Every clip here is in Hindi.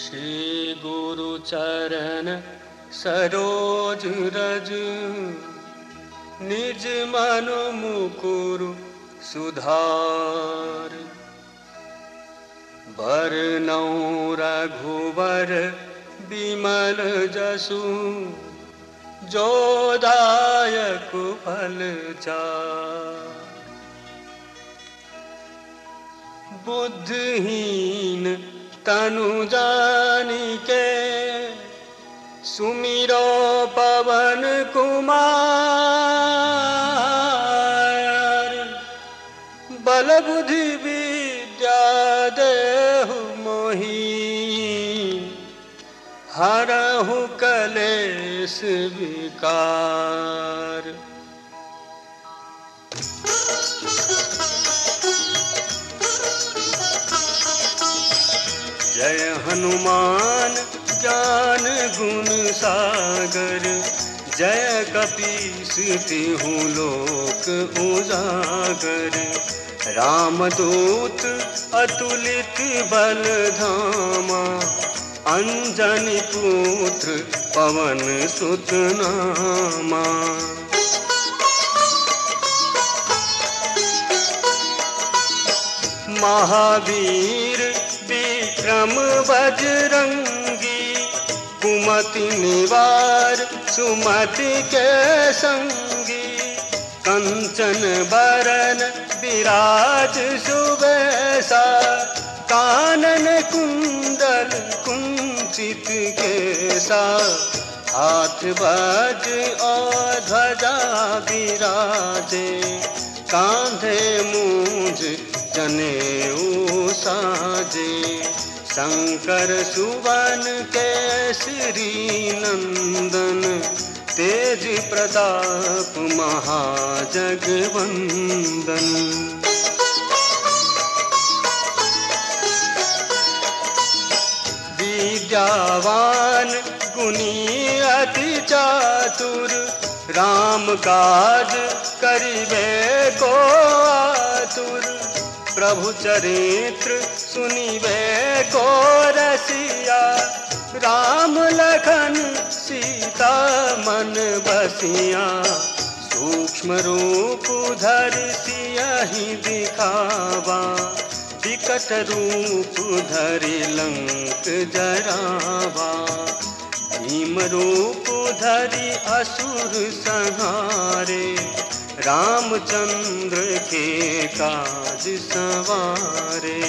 श्री गुरु चरण सरोज रज, निज मन मुकुर सुधार। बरनउँ रघुवर बिमल जसु, जो दायक फल चार। बुद्धिहीन तनु जानिके, सुमिरो पवन कुमार। बल बुद्धि विद्या देहु मोहि, हरहु कलेश विकार। जय हनुमान ज्ञान गुण सागर, जय कपीस तिहु लोक उजागर। रामदूत अतुलित बल धामा, अंजनी पुत्र पवन सुत नामा। महावीर विक्रम बजरंगी, कुमति निवार सुमति के संगी। कंचन बरन विराज सुबेसा, कानन कुंडल कुंचित केसा। हाथ वज और ध्वजा विराजे, कांधे मूंज जनेऊ साजे। शंकर सुवन केसरी नंदन, तेज प्रताप महाजगवंदन। विद्यावान गुणी अति चातुर, राम काज करिबे को आतुर। प्रभु चरित्र सुनिबे को रसिया, राम लखन सीता मन बसिया। सूक्ष्म रूप धरि सियहि दिखावा, विकट रूप धरि लंक जरावा। भीम रूप धरि असुर संहारे, रामचंद्र के काज सवारे।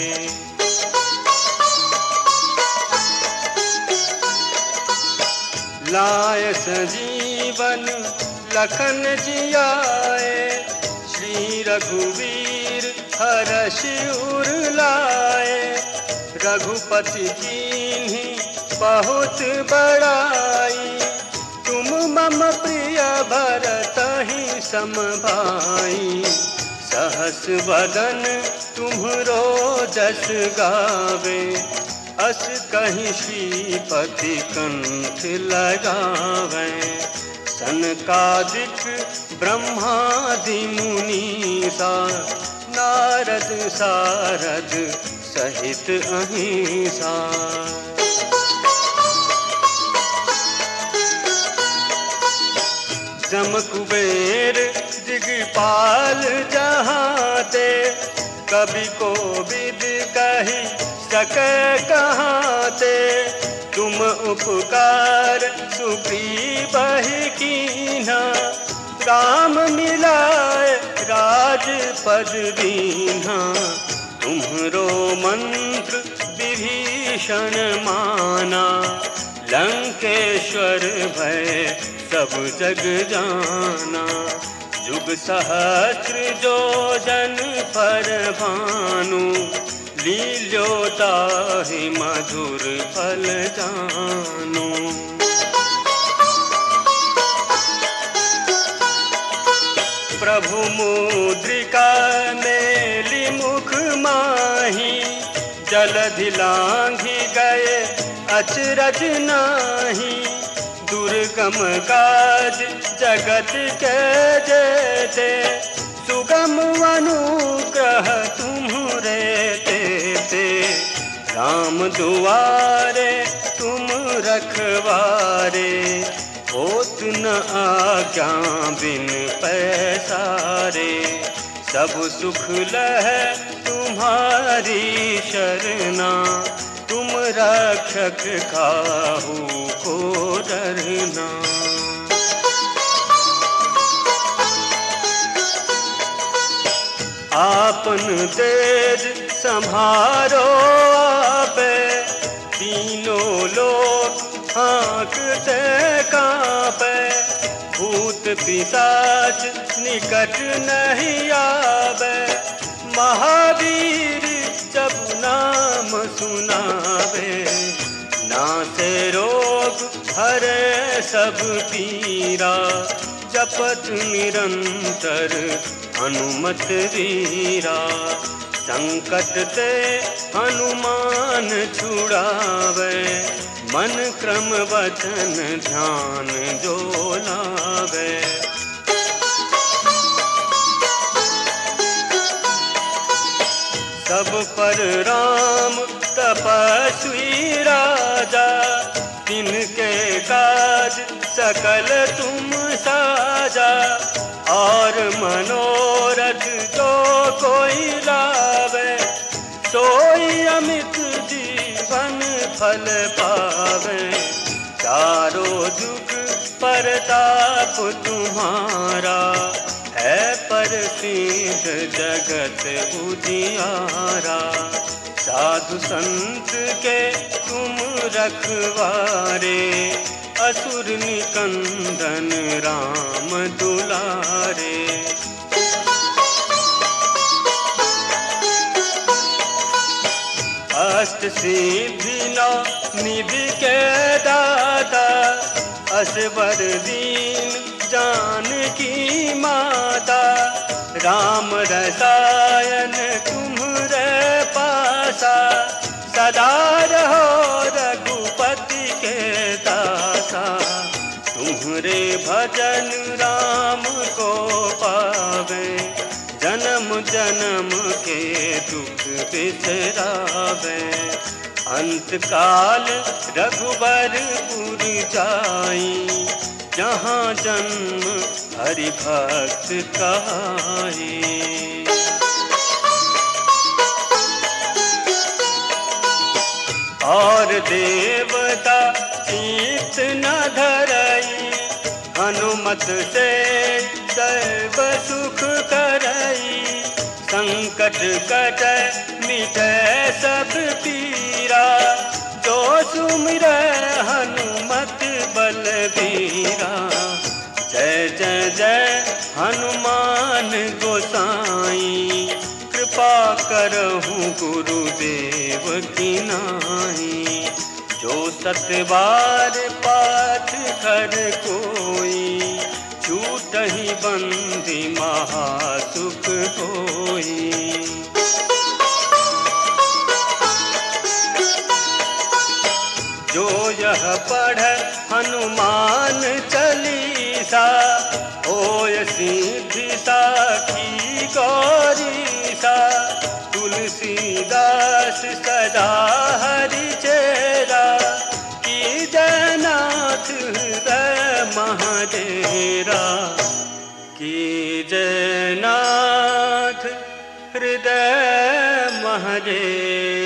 लाय सजीवन लखन जियाए, श्री रघुवीर हरषि उर लाए। रघुपति कीन्ही बहुत बड़ाई, तुम मम प्रिय भरतहि सम भाई। सहस वदन तुम्हरो जस गावे, अस कहीं श्रीपति कंठ लगावे। सनकादिक ब्रह्मादि मुनीसा, नारद सारद सहित अहिंसा। जम कुबेर दिगपाल जहाते, कवि कोविद कहि सकै कहाते। तुम उपकार सुग्रीवहि कीन्हा, राम मिलाए राजपद दीन्हा। तुम्हरो मंत्र विभीषण माना, लंकेश्वर भय सब जग जाना। जुग सहस्र जो जन पर भानु, लील्योताहि मधुर फल जानु। प्रभु मुद्रिका मेली मुख माही, जलधि लांघि गए अचरज नाही। दुर्गम काज जगत के जेते, सुगम अनुग्रह तुम्हरे तेते। राम दुआरे तुम रखवारे, होत न आज्ञा बिन पैसारे। सब सुख लह तुम्हारी शरणा, तुम रक्षक काहू को डरना। आपन तेज संभारो आपे, तीनों लोग हाँकते कांपे। भूत पिशाच निकट नहीं आवे, महावीर जब नाम सुनावे। नासे रोग हरे सब पीरा, जपत निरंतर हनुमत वीरा। संकट ते हनुमान छुड़ावे, मन क्रम वचन ध्यान जो लावे। सब पर राम तपस्वी राजा, तिनके काज सकल तुम साजा। और मनोरथ जो कोई लावे, सोई अमित जीवन फल पावे। चारों जुग परताप तुम्हारा, है प्रसिद्ध जगत उजियारा। साधु संत के तुम रखवारे, असुर निकंदन राम दुलारे। अष्ट सिद्धि नौ निधि के दाता, असवर दीन जानकी माता। राम रसायन तुम्हरे पासा, सदा रहो रघुपति के दासा। तुम्हरे भजन राम को पावे, जन्म जन्म के दुख बिसरावे। अंत काल रघुबरपुर जाई, जहाँ जन्म हरि भक्त कहाई। और देवता चित्त न धरई, हनुमत से सर्व सुख करई। संकट कटै मिटै सब पीरा, जो सुमिरै हनुमत बलबीरा। जय जय जय हनुमान गोसाई, कृपा करहु गुरुदेव की नाई। जो सतबार पाठ कर कोई, छूटहि बंदी महासुख होई। जो यह पढ़ हनुमान चालीसा, होय सिद्धि साखी गौरीसा। तुलसीदास सदा हरि चेरा, की जयनाथ हृदय महाडेरा। की जयनाथ हृदय महाडेरा।